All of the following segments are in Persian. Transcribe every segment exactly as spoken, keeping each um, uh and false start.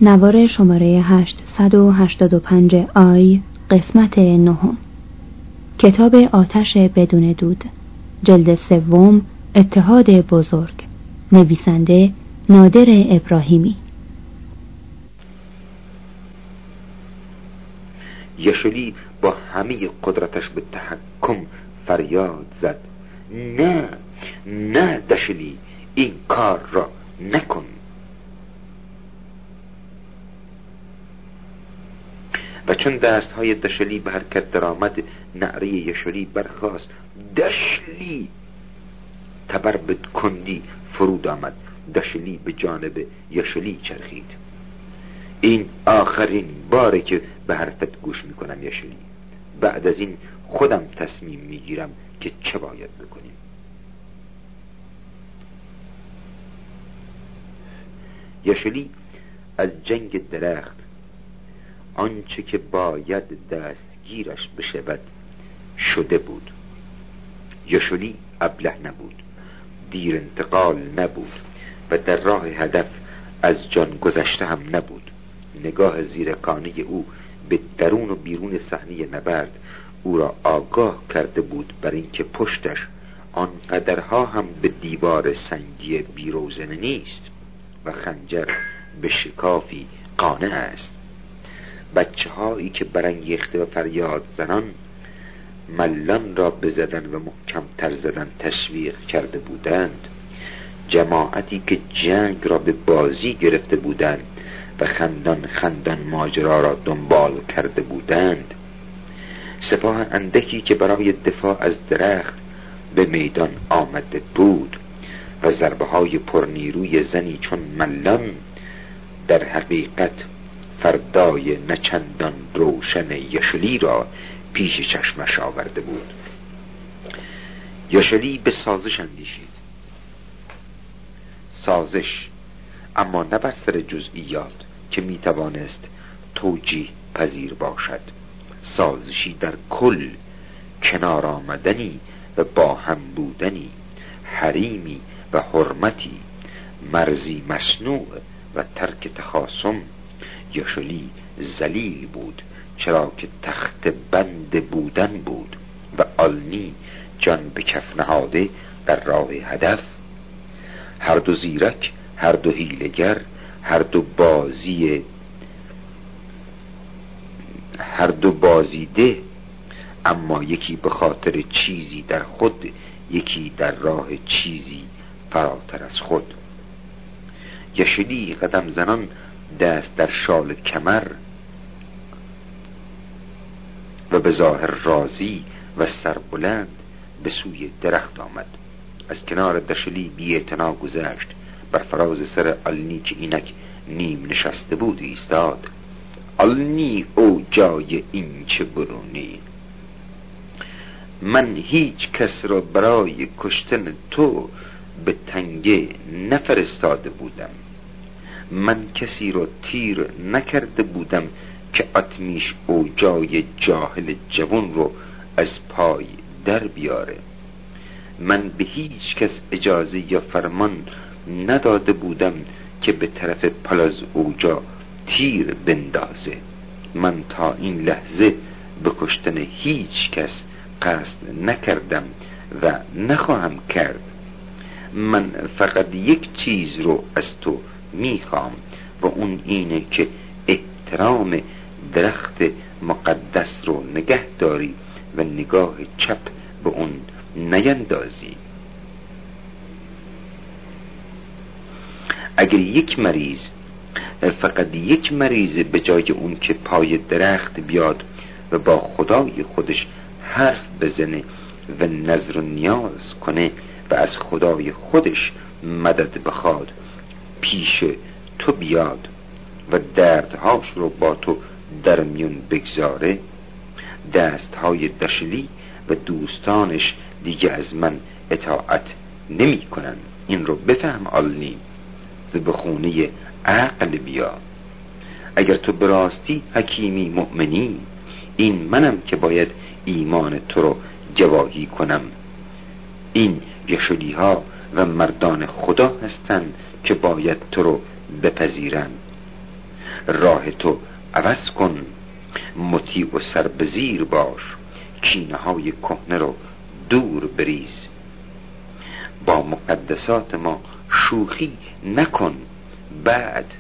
نوار شماره هشتصد و هشتاد و پنج آی، قسمت نهم. کتاب آتش بدون دود، جلد سوم، اتحاد بزرگ. نویسنده نادر ابراهیمی. یشلی با همه قدرتش به تحکم فریاد زد: نه نه دشلی، این کار را نکن. و چون دستهای دشلی به حرکت درآمد، نعره یشلی برخاست: دشلی! تبر به کندی فرود آمد. دشلی به جانب یشلی چرخید. این آخرین باره که به حرفت گوش میکنم یشلی. بعد از این خودم تصمیم میگیرم که چه باید بکنیم. یشلی از جنگ درخت آنچه که باید دستگیرش بشود شده بود. یشلی ابله نبود، دیر انتقال نبود و در راه هدف از جان گذشته هم نبود. نگاه زیرکانه او به درون و بیرون صحنه نبرد او را آگاه کرده بود بر اینکه پشتش آنقدرها هم به دیوار سنگی بیروزنه نیست و خنجر به شکافی قانع است. بچه هایی که برانگیخته و فریاد زنان ملان را بزدن و محکم تر زدن تشویق کرده بودند، جماعتی که جنگ را به بازی گرفته بودند و خندان خندان ماجرا را دنبال کرده بودند، سپاه اندکی که برای دفاع از درخت به میدان آمده بود و ضربه های پرنیروی زنی چون ملان در حقیقت فردای نچندان روشن یشلی را پیش چشمش آورده بود. یشلی به سازش اندیشید. سازش، اما نه بر سر جزئیات که می توانست توجیه پذیر باشد. سازشی در کل، کنار آمدنی و با هم بودنی، حریمی و حرمتی، مرزی مصنوع و ترک تخاصم. یشلی ذلیل بود چرا که تخت بند بودن بود و آلنی جان به کف نهاده در راه هدف. هر دو زیرک، هر دو حیله‌گر، هر دو بازی هر دو بازیده، اما یکی به خاطر چیزی در خود، یکی در راه چیزی فراتر از خود. یشلی قدم زنان دست در شال کمر و به ظاهر راضی و سربلند به سوی درخت آمد. از کنار دشلی بی اعتنا گذشت. بر فراز سر آلنی که اینک نیم نشسته بود ایستاد. آلنی او جای این چه برونی، من هیچ کس را برای کشتن تو به تنگه نفرستاده بودم. من کسی را تیر نکرده بودم که آتمیش او جای جاهل جوان رو از پای در بیاره. من به هیچ کس اجازه یا فرمان نداده بودم که به طرف پلاز اوجا تیر بندازه. من تا این لحظه به کشتن هیچ کس قصد نکردم و نخواهم کرد. من فقط یک چیز رو از تو میخوام و اون اینه که احترام درخت مقدس رو نگه داری و نگاه چپ به اون نیندازی. اگر یک مریض، فقط یک مریض، به جای اون که پای درخت بیاد و با خدای خودش حرف بزنه و نظر و نیاز کنه و از خدای خودش مدد بخواد، پیش تو بیاد و دردهاش رو با تو در میون بگذاره، دستهای دشلی و دوستانش دیگه از من اطاعت نمی کنن. این رو بفهم آلنی و به خونه عقل بیا. اگر تو براستی حکیمی مؤمنی، این منم که باید ایمان تو رو گواهی کنم. این یشلی ها و مردان خدا هستند که باید تو رو بپذیرن. راه تو عوض کن، مطیع و سر به زیر باش، کینه های کهنه رو دور بریز. با مقدسات ما شوخی نکن، بعد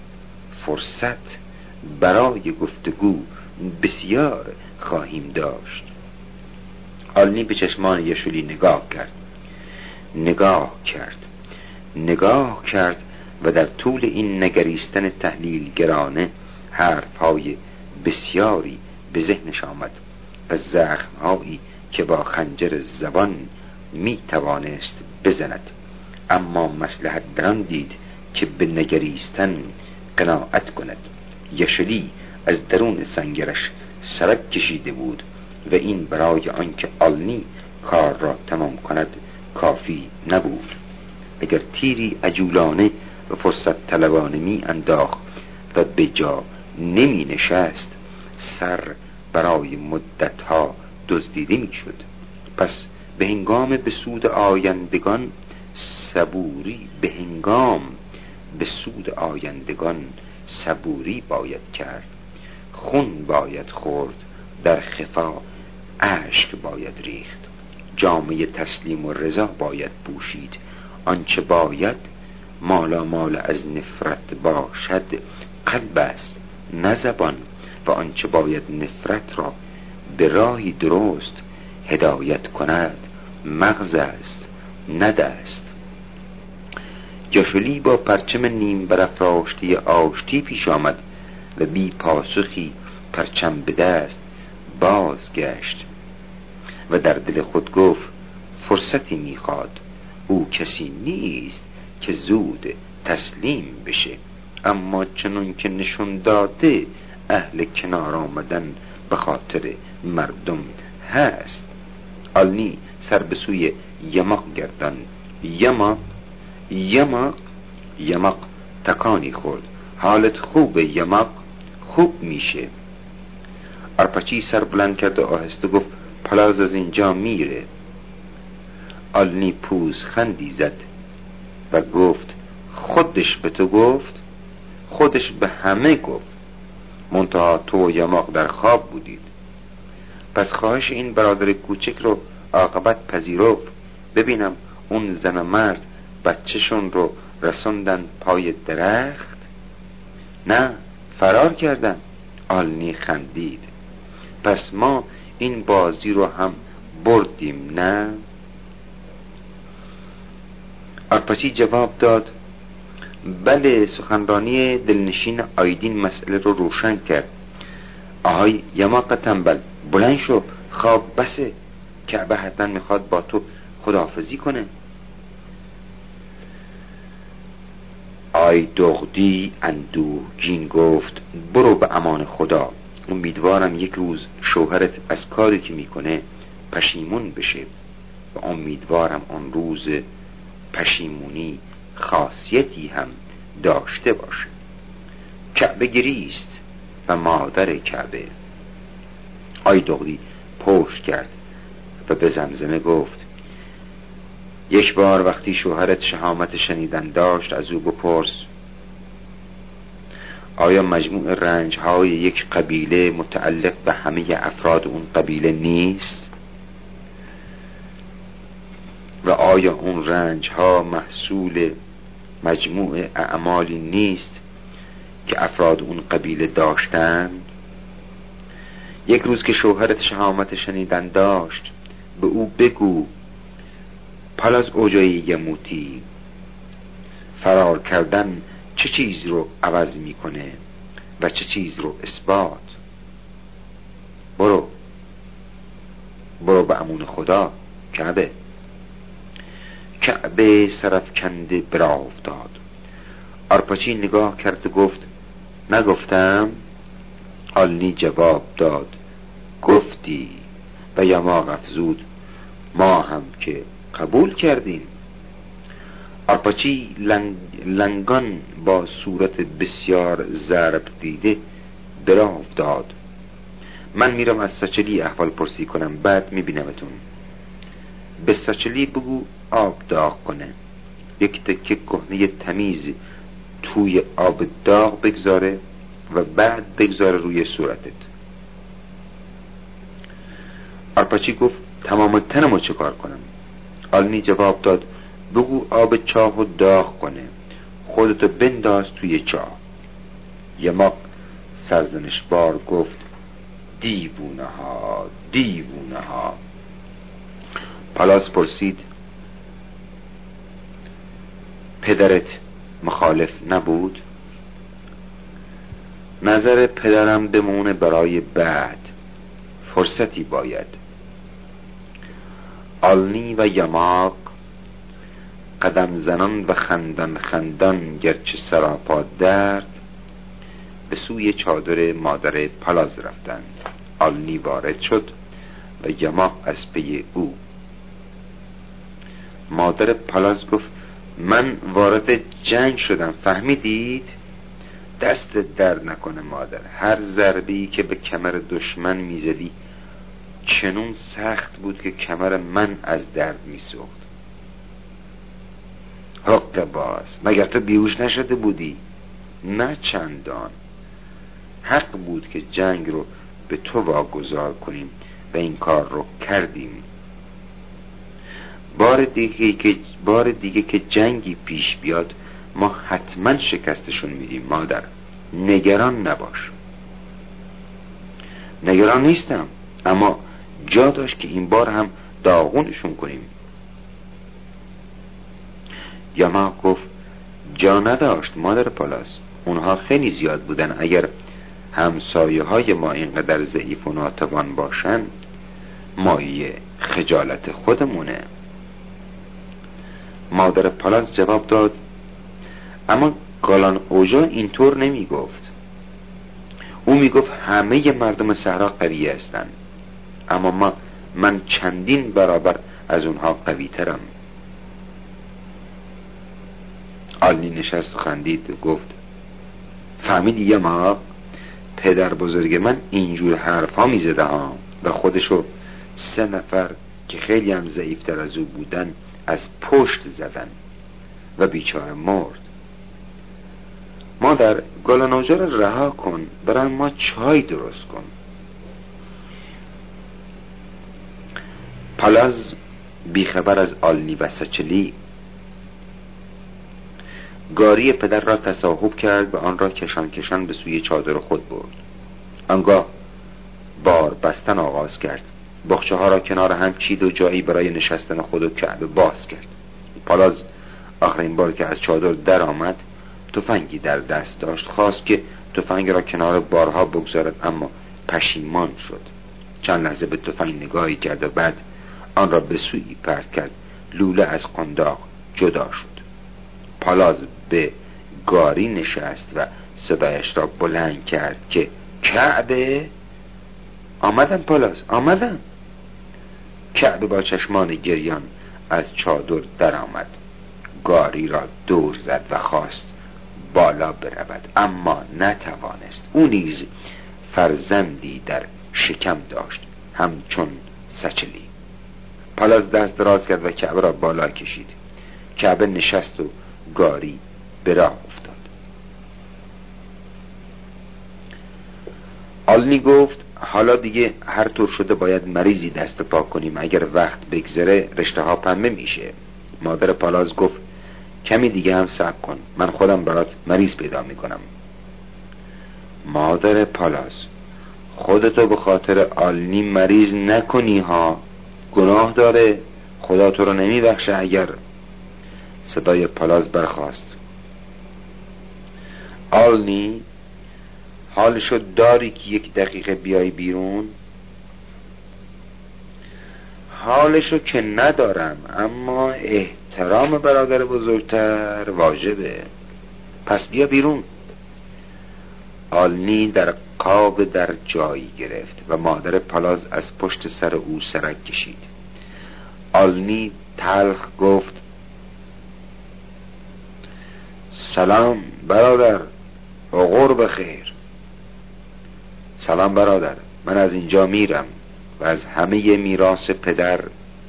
فرصت برای گفتگو بسیار خواهیم داشت. آلنی به چشمان یشولی نگاه کرد نگاه کرد نگاه کرد و در طول این نگریستن تحلیلگرانه حرفهای بسیاری به ذهنش آمد و زخمهایی که با خنجر زبان می توانست بزند، اما مصلحت بران دید که به نگریستن قناعت کند. یشولی از درون سنگرش سرک کشیده بود و این برای آنکه آلنی کار را تمام کند کافی نبود. اگر تیری عجولانه و فرصت طلبانه می انداخت و به جا نمی نشست، سر برای مدتها دزدیده می شد. پس به هنگام به سود آیندگان صبوری به هنگام به سود آیندگان صبوری باید کرد. خون باید خورد، در خفا اشک باید ریخت، جامه تسلیم و رضا باید پوشید. آنچه باید مالا مال از نفرت باشد قلب است نه زبان، و آنچه باید نفرت را به راهی درست هدایت کند مغز است نه دست. یشولی با پرچم نیم برافراشته آشتی پیش آمد و بی پاسخی پرچم به دست بازگشت و در دل خود گفت فرصتی میخواد. او کسی نیست که زود تسلیم بشه، اما چنان که نشون داده اهل کنار آمدن به خاطر مردم هست. آلنی سر به سوی یماق گردان. یماق یماق یماق تکانی خورد. حالت خوبه یماق؟ خوب میشه. آرپاچی سر بلند کرد و آهسته گفت پلاز از اینجا میره. آلنی پوز خندی زد و گفت خودش به تو گفت؟ خودش به همه گفت، منتها تو و یماق در خواب بودید. پس خواهش این برادر کوچک رو عاقبت پذیرفت. ببینم اون زن و مرد بچهشون رو رسوندن پای درخت؟ نه، فرار کردن. آلنی خندید. پس ما این بازی رو هم بردیم نه؟ آرپاچی جواب داد بله. سخنرانی دلنشین آیدین مسئله رو روشن کرد. آهای یماق تنبل، بلند شو، خواب بسه. کعبه حتما میخواد با تو خداحافظی کنه. آی دغدی اندوهگین گفت برو به امان خدا. امیدوارم یک روز شوهرت از کاری که میکنه پشیمون بشه و امیدوارم اون روز پشیمونی خاصیتی هم داشته باشه. کعبه گریست و مادر کعبه. آی دغدی پشت کرد و به زمزمه گفت یک بار وقتی شوهرت شهامت شنیدن داشت از او بپرس آیا مجموع رنج‌های یک قبیله متعلق به همه افراد اون قبیله نیست؟ و آیا اون رنج‌ها محصول مجموع اعمالی نیست که افراد اون قبیله داشتند؟ یک روز که شوهرت شهامت شنیدن داشت به او بگو پلاز اوجای یموتی، فرار کردن چه چیز رو عوض میکنه و چه چیز رو اثبات. برو برو به امون خدا. کعبه کعبه سرفکنده برا افتاد. آرپاچی نگاه کرد و گفت نگفتم؟ آلنی جواب داد گفتی. و یماق افزود ما هم که قبول کردیم. آرپاچی لنگ، لنگان با صورت بسیار ضرب دیده برا افتاد. من میرم از ساچلی احوال پرسی کنم، بعد میبینمتون. به ساچلی بگو آب داغ کنه، یک تکه کهنه تمیز توی آب داغ بگذاره و بعد بگذار روی صورتت. آرپاچی گفت تمام تنمو چه کار کنم؟ آلنی جواب داد بگو آب چاهو داغ کنه، خودتو بنداز توی چاه. یماق سرزنش بار گفت دیوونه ها دیوونه ها. پالاس پرسید پدرت مخالف نبود؟ نظر پدرم بمونه برای بعد، فرصتی باید. آلنی و یماق قدم زنان و خندان خندان گرچه سراپا درد به سوی چادر مادر پالاز رفتند. آلنی وارد شد و یماق از پی او. مادر پالاز گفت من وارد جنگ شدم، فهمیدید؟ دست درد نکنه مادر، هر ضربه‌ای که به کمر دشمن میزدی چنون سخت بود که کمر من از درد میسوخت. حق باز، مگر تو بیهوش نشده بودی؟ نه چندان. حق بود که جنگ رو به تو واگذار کنیم و این کار رو کردیم. بار دیگه که بار دیگه که جنگی پیش بیاد ما حتما شکستشون میدیم مادر، نگران نباش. نگران نیستم، اما جا داشت که این بار هم داغونشون کنیم. یماق گفت جا نداشت مادر پالاس، اونها خیلی زیاد بودن. اگر همسایه های ما اینقدر ضعیف و ناتوان باشن مایه خجالت خودمونه. مادر پالاس جواب داد اما گالان اوژا اینطور نمی گفت. او می گفت همه مردم صحرا قوی هستند، اما ما من چندین برابر از اونها قوی ترم. آلنی نشست و خندید و گفت فهمیدی یماق؟ پدر بزرگ من اینجور حرفا می زده ها و خودشو سه نفر که خیلی هم ضعیفتر از او بودن از پشت زدن و بیچاره مرد. مادر گالانوژا رو رها کن، برای ما چای درست کن. پالاز بیخبر از آلنی و سچلی گاری پدر را تصاحب کرد و آن را کشان کشان به سوی چادر خود برد. آنگاه بار بستن آغاز کرد. بخچه ها را کنار هم چید و جایی برای نشستن خود و کعبه باز کرد. پالاز آخرین بار که از چادر در آمد تفنگی در دست داشت. خواست که تفنگ را کنار بارها بگذارد، اما پشیمان شد. چند لحظه به تفنگ نگاهی کرد و بعد آن را به سوی پرت کرد. لوله از قنداق جدا شد. پالاز به گاری نشست و صدایش را بلند کرد که کعبه. آمدم پالاز، آمدم. کعبه با چشمان گریان از چادر در آمد. گاری را دور زد و خواست بالا برود، اما نتوانست. او نیز فرزندی در شکم داشت، همچون سچلی. پالاز دست دراز کرد و کعبه را بالا کشید. کعبه نشست و گاری به راه افتاد. آلنی گفت حالا دیگه هر طور شده باید مریضی دست پا کنیم، اگر وقت بگذره رشته ها پنبه میشه. مادر پالاز گفت کمی دیگه هم صبر کن، من خودم برات مریض پیدا میکنم. مادر پالاز خودتو به خاطر آلنی مریض نکنی ها، گناه داره، خدا تو رو نمیبخشه. اگر صدای پالاز برخاست آلنی حالشو داری که یک دقیقه بیای بیرون؟ حالشو که ندارم، اما احترام برادر بزرگتر واجبه. پس بیا بیرون. آلنی در قاب در جایی گرفت و مادر پالاز از پشت سر او سرک کشید. آلنی تلخ گفت سلام برادر، عقور بخیر. سلام برادر، من از اینجا میرم و از همه میراث پدر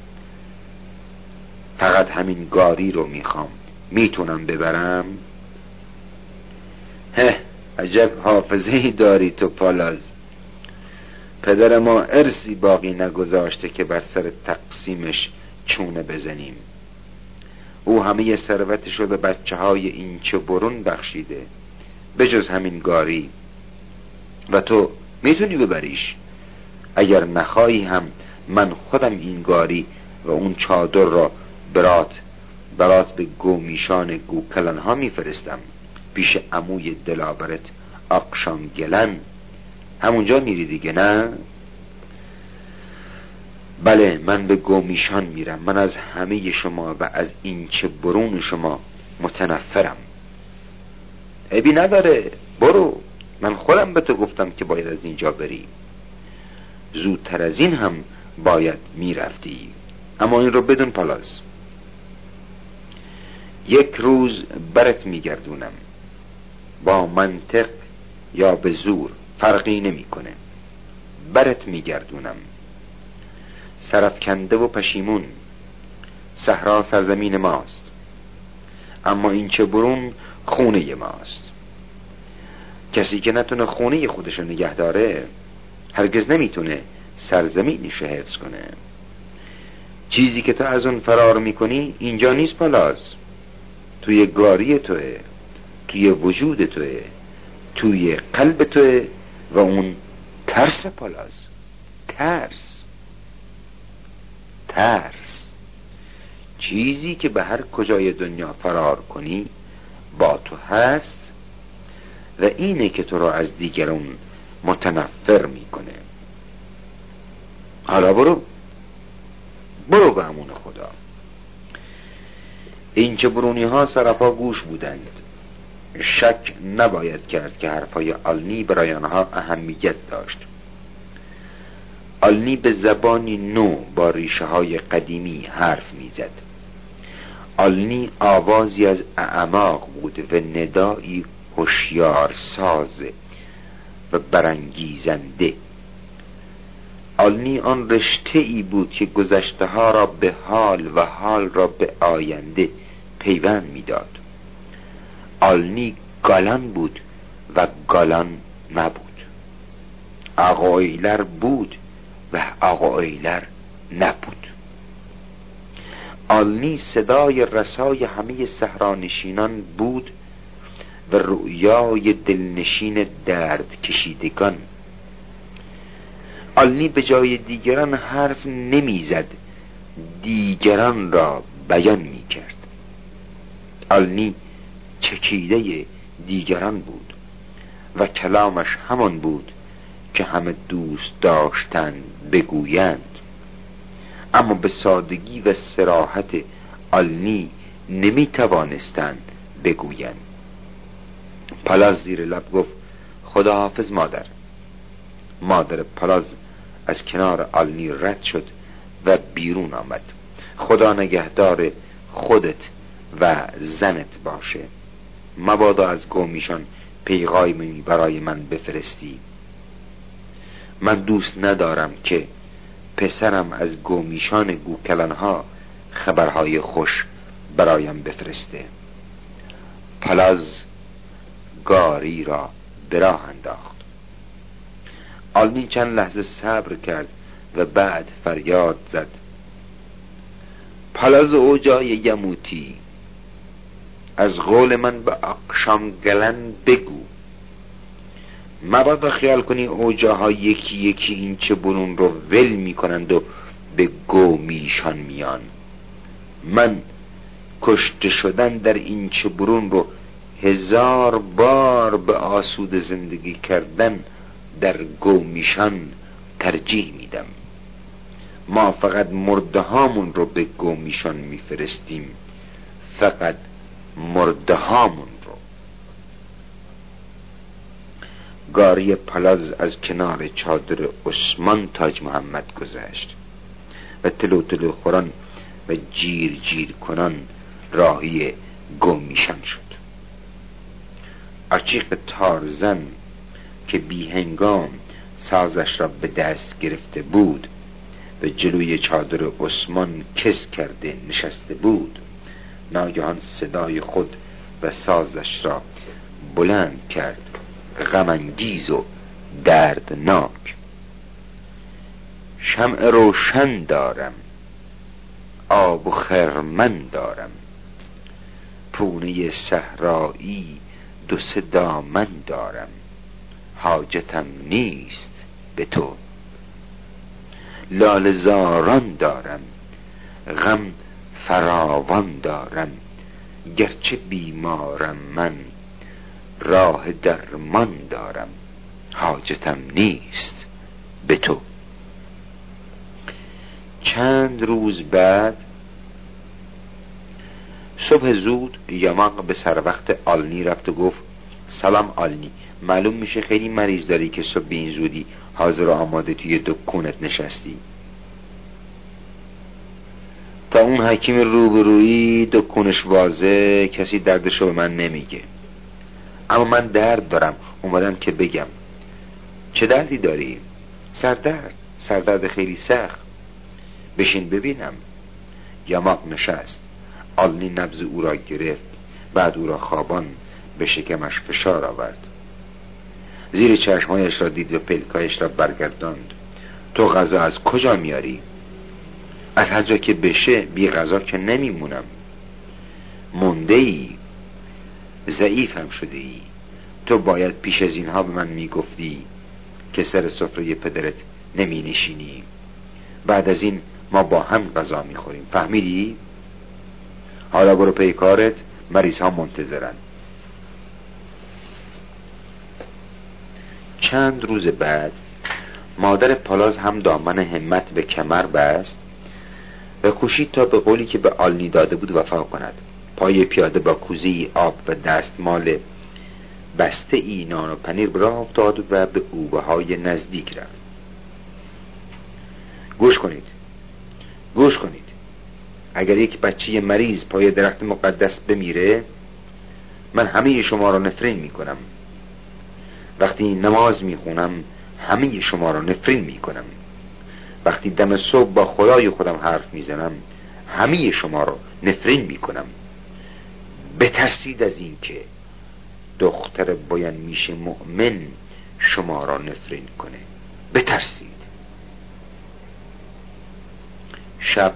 فقط همین گاری رو میخوام. میتونم ببرم؟ هه، عجب حافظه‌ای داری تو پالاز. پدر ما ارثی باقی نگذاشته که بر سر تقسیمش چونه بزنیم. او همه ثروتش رو به بچه های این چه برون بخشیده بجز همین گاری، و تو میتونی ببریش. اگر نخواهی هم من خودم این گاری و اون چادر را برات برات به گومیشان گوکلن ها میفرستم، پیش عموی دلاورت آقشان گلن. همونجا میری دیگه نه؟ بله، من به گومیشان میرم. من از همه شما و از این چه برون شما متنفرم. عیبی نداره، برو. من خودم به تو گفتم که باید از اینجا بری. زودتر از این هم باید میرفتی. اما این رو بدون پالاز، یک روز برت میگردونم. با منطق یا به زور فرقی نمیکنه. برت میگردونم. سرفکنده و پشیمون. صحرا سرزمین ماست، اما این چه برون خونه ماست. کسی که نتونه خونه خودشو نگه داره هرگز نمیتونه سرزمینش حفظ کنه. چیزی که تو از اون فرار میکنی اینجا نیست پالاز، توی گاری توه، توی وجود توه، توی قلب توه، و اون ترس پالاز. ترس ترس چیزی که به هر کجای دنیا فرار کنی با تو هست و اینه که تو رو از دیگران متنفر میکنه. حالا برو برو به امون خدا. این چه برونی ها سرپا گوش بودند. شک نباید کرد که حرفای آلنی برای آنها اهمیت داشت. آلنی به زبانی نو با ریشه های قدیمی حرف میزد. آلنی آوازی از اعماق بود و ندایی هوشیار ساز و برانگیزنده. آلنی آن رشته ای بود که گذشته ها را به حال و حال را به آینده پیوند میداد. آلنی گالان بود و گالان نبود. آقا ایلر بود و آقا ایلر نبود. آلنی صدای رسای همه صحرانشینان بود و رؤیای دلنشین درد کشیدگان. آلنی به جای دیگران حرف نمیزد، دیگران را بیان میکرد. آلنی چکیده دیگران بود و کلامش همان بود که همه دوست داشتند بگویند، اما به سادگی و صراحت آلنی نمی توانستند بگویند. پالاز زیر لب گفت خداحافظ مادر. مادر پالاز از کنار آلنی رد شد و بیرون آمد. خدا نگهدار خودت و زنت باشه. مبادا از گومیشان پیغامی برای من بفرستی. من دوست ندارم که پسرم از گومیشان گوکلنها خبرهای خوش برایم بفرسته. پالاز گاری را به راه انداخت. آلنی چند لحظه صبر کرد و بعد فریاد زد پالاز اوجای یموتی، از قول من به آقشام گلن بگو. مبادا خیال کنی اوجاها یکی یکی این چه برون رو ول می کنند و به گومیشان میان. من کشته شدن در این چه برون رو هزار بار به آسود زندگی کردن در گومیشان ترجیح میدم. ما فقط مرده هامون رو به گومیشان میفرستیم، فقط مرده هامون رو. گاری پالاز از کنار چادر عثمان تاج محمد گذشت و تلو تلو خوران و جیر جیر کنان راهی گومیشان شد. عشیق تارزن که بی هنگام سازش را به دست گرفته بود و جلوی چادر عثمان کس کرده نشسته بود، ناگهان صدای خود و سازش را بلند کرد غم‌انگیز و دردناک. شمع روشن دارم، آب و خرمن دارم، پونه صحرایی دو سه دامن دارم، حاجتم نیست به تو. لاله زاران دارم، غم فراوان دارم، گرچه بیمارم من راه درمان دارم، حاجتم نیست به تو. چند روز بعد صبح زود یماق به سر وقت آلنی رفت و گفت سلام آلنی، معلوم میشه خیلی مریض داری که صبح این زودی حاضر و آماده توی دکونت نشستی. تا اون حکیم روبرویی دکونش وازه، کسی دردشو به من نمیگه. اما من درد دارم، اومدم که بگم. چه دردی داری؟ سردرد، سردرد خیلی سخت. بشین ببینم. یماق نشست. آلنی نبض او را گرفت، بعد او را خوابان به شکمش فشار آورد. زیر چشمایش را دید و پلکایش را برگرداند. تو غذا از کجا میاری؟ از هر جا که بشه، بی غذا که نمیمونم. مونده ای، ضعیف هم شده ای. تو باید پیش از اینها به من میگفتی که سر سفره پدرت نمی نشینی. بعد از این ما با هم غذا میخوریم، فهمیدی؟ حالا برو پی کارت، مریض ها منتظرن. چند روز بعد مادر پالاز هم دامن همت به کمر بست و کوشید تا به قولی که به آلنی داده بود وفا کند. پای پیاده با کوزه‌ای آب و دستمال بسته ای نان و پنیر به راه افتاد و به اوبه های نزدیک رفت. گوش کنید، گوش کنید. اگر یک بچه مریض پای درخت مقدس بمیره، من همه شما را نفرین میکنم. وقتی نماز میخونم، همه شما را نفرین میکنم. وقتی دم صبح با خدای خودم حرف میزنم، همه شما را نفرین میکنم. بترسید از این که دختر باید میشه مؤمن شما را نفرین کنه. بترسید. شب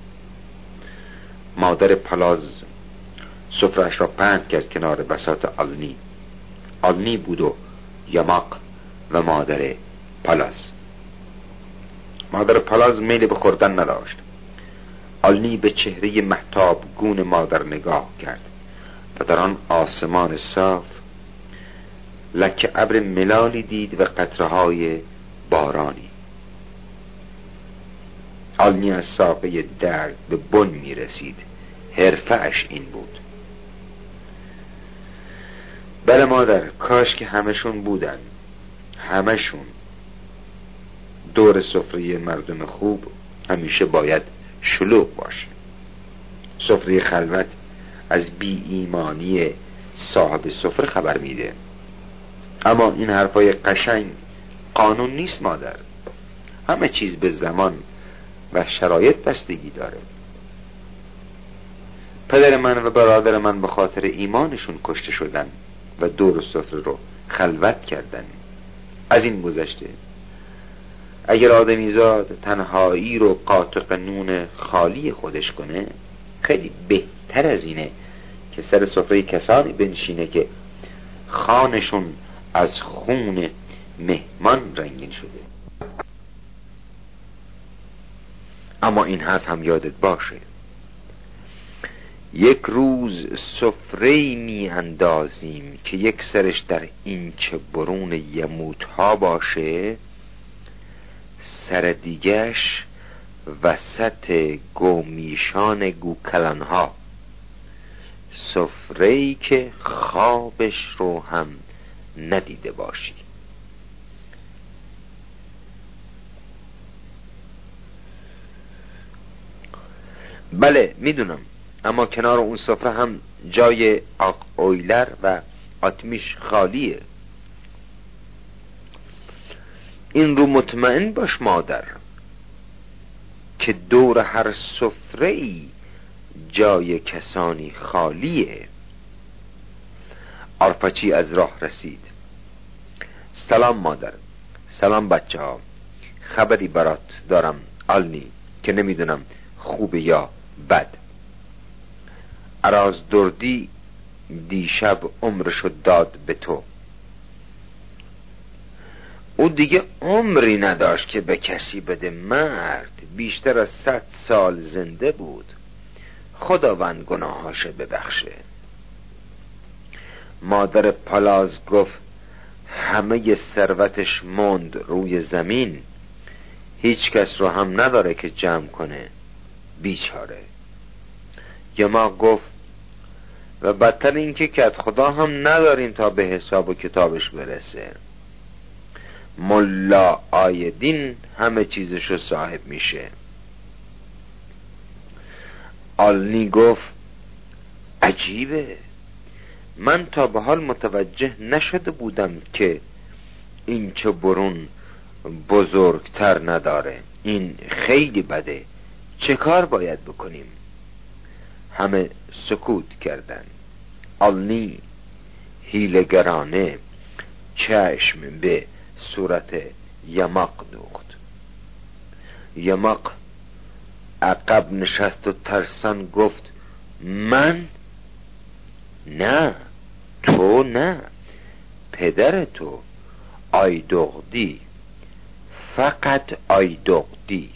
مادر پالاز سفره‌اش را پهن کرد کنار بساط آلنی. آلنی بود و یماق و مادر پالاز. مادر پالاز میل به خوردن نداشت. آلنی به چهره مهتاب گون مادر نگاه کرد و در آن آسمان صاف لکه ابر ملالی دید و قطره‌های بارانی. آلنی از ساقه درد به بن می رسید. حرفه‌اش این بود. بله مادر، کاش که همشون بودن. همشون. دور سفره مردم خوب همیشه باید شلوغ باشه. سفره خلوت از بی ایمانی صاحب سفره خبر میده. اما این حرفای قشنگ قانون نیست مادر. همه چیز به زمان و شرایط بستگی داره. پدر من و برادر من به خاطر ایمانشون کشته شدن و دور سفره رو خلوت کردن. از این گذشته اگر آدمیزاد تنهایی رو قاطق نون خالی خودش کنه، خیلی بهتر از اینه که سر سفره کسانی بنشینه که خانشون از خون مهمان رنگین شده. اما این حرف هم یادت باشه، یک روز سفره‌ای می اندازیم که یک سرش در اینچه برون یموت ها باشه، سر دیگش وسط گومیشان گوکلان ها. سفره‌ای که خوابش رو هم ندیده باشی. بله میدونم، اما کنار اون سفره هم جای آق اویلر و آتمیش خالیه. این رو مطمئن باش مادر که دور هر سفره‌ای جای کسانی خالیه. آرپاچی از راه رسید. سلام مادر، سلام بچه ها، خبری برات دارم آلنی که نمیدونم خوبه یا بد. اراز دردی دیشب عمرشو داد به تو. او دیگه عمری نداشت که به کسی بده، مرد بیشتر از صد سال زنده بود، خداوند گناهاشو ببخشه. مادر پالاز گفت همه ثروتش موند روی زمین، هیچ کس رو هم نداره که جمع کنه، بیچاره. یماق گفت و بدتر این که کت خدا هم نداریم تا به حساب و کتابش برسه. ملا آیدین همه چیزشو صاحب میشه. آلنی گفت عجیبه، من تا به حال متوجه نشده بودم که این چه برون بزرگتر نداره. این خیلی بده، چه کار باید بکنیم؟ همه سکوت کردن. آلنی حیله‌گرانه چشم به صورت یماق دوخت. یماق عقب نشست و ترسان گفت من؟ نه، تو نه، پدر تو، آیدغدی، فقط آیدغدی.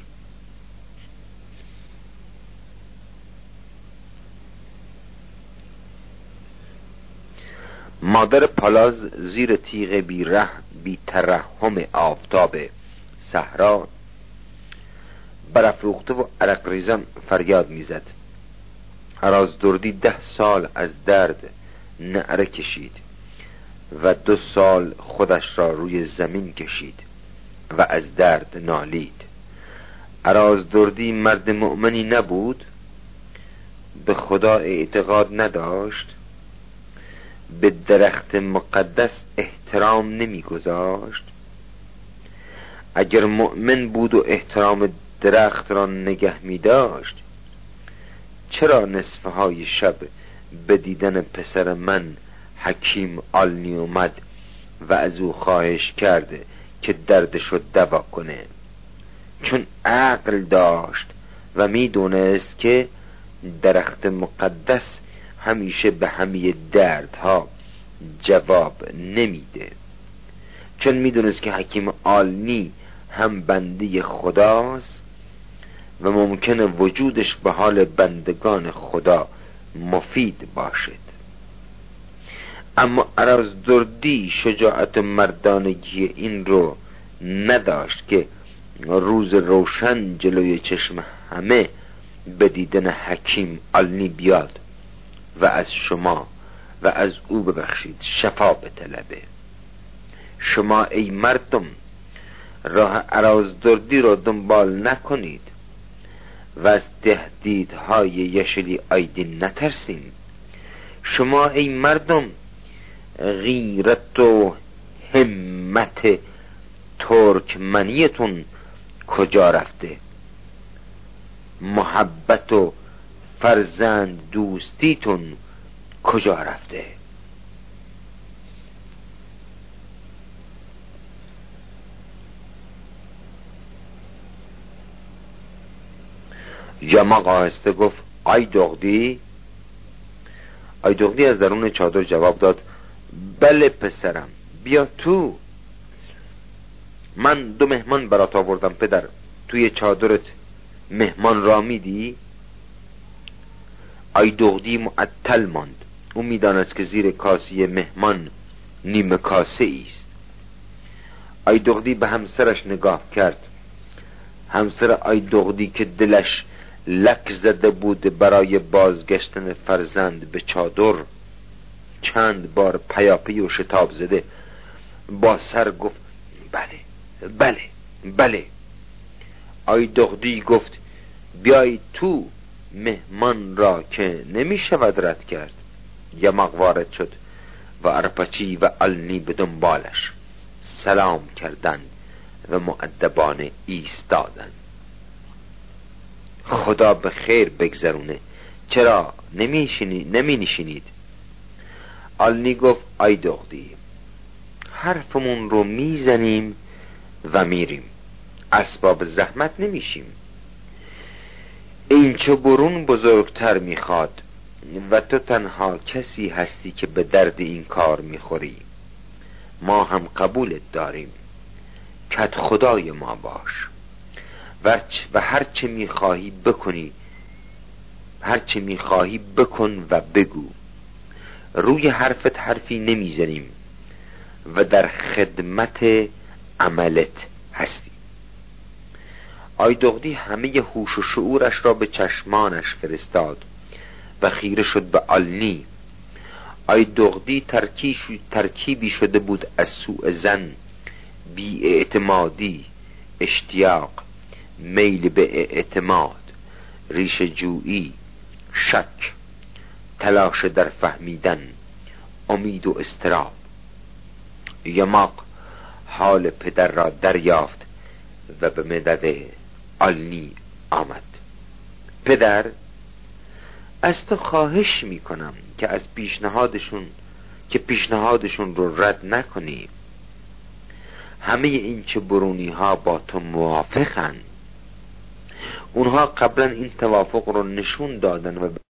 مادر پالاز زیر تیغ بی ره بی ترحم آفتاب صحرا برافروخته و عرق ریزان فریاد میزد. اراز دردی ده سال از درد نعره کشید و دو سال خودش را روی زمین کشید و از درد نالید. اراز دردی مرد مؤمنی نبود، به خدا اعتقاد نداشت، به درخت مقدس احترام نمیگذاشت. اگر مؤمن بود و احترام درخت را نگه می داشت، چرا نصفه های شب به دیدن پسر من حکیم آلنی اومد و از او خواهش کرده که دردشو دوا کنه؟ چون عقل داشت و می دونست که درخت مقدس همیشه به همه دردها جواب نمیده. چون می دونست که حکیم آلنی هم بنده خداست و ممکنه وجودش به حال بندگان خدا مفید باشد. اما اراز دردی شجاعت مردانگی این رو نداشت که روز روشن جلوی چشم همه به دیدن حکیم آلنی بیاد و از شما و از او ببخشید شفا بطلبه. شما ای مردم راه اراز دردی رو دنبال نکنید و از تهدیدهای یشلی آیدین نترسیم. شما ای مردم غیرت و همت ترکمنیتون کجا رفته؟ محبت و فرزند دوستیتون کجا رفته؟ یماق آهسته گفت آیدغدی؟ آیدغدی از درون چادر جواب داد بله پسرم، بیا تو. من دو مهمان برات آوردم پدر، توی چادرت مهمان را میدی؟ آیدغدی معطل ماند. او میدانست که زیر کاسه مهمان نیمه کاسه است. آیدغدی به همسرش نگاه کرد. همسر آیدغدی که دلش لک زده بود برای بازگشتن فرزند به چادر، چند بار پیاپی و شتاب زده با سر گفت بله بله بله. آیدغدی گفت بیای تو، مهمان را که نمی شود رد کرد. یماق وارد شد و ارپچی و آلنی به دنبالش سلام کردند و مؤدبانه ایستادند. خدا به خیر بگذرونه، چرا نمی نشینید؟ آلنی گفت آیدغدی حرفمون رو میزنیم و میریم، اسباب زحمت نمیشیم. این چه برون بزرگتر میخواد و تو تنها کسی هستی که به درد این کار میخوری. ما هم قبولت داریم، کت خدای ما باش و هر چه میخواهی بکنی، هر چه میخواهی بکن و بگو. روی حرفت حرفی نمیزنیم و در خدمت عملت هستی. آی دغدی همه هوش و شعورش را به چشمانش فرستاد و خیره شد به آلنی. آی دغدی ترکیبی شده بود از سوء ظن، بی اعتمادی، اشتیاق، میل به اعتماد، ریشه جویی، شک، تلاش در فهمیدن، امید و اضطراب. یماق حال پدر را دریافت و به مدد آلنی آمد. پدر، از تو خواهش میکنم که از پیشنهادشون که پیشنهادشون رو رد نکنی. همه این چه برونی ها با تو موافقن. اونها قبلا این توافق رو نشون دادن و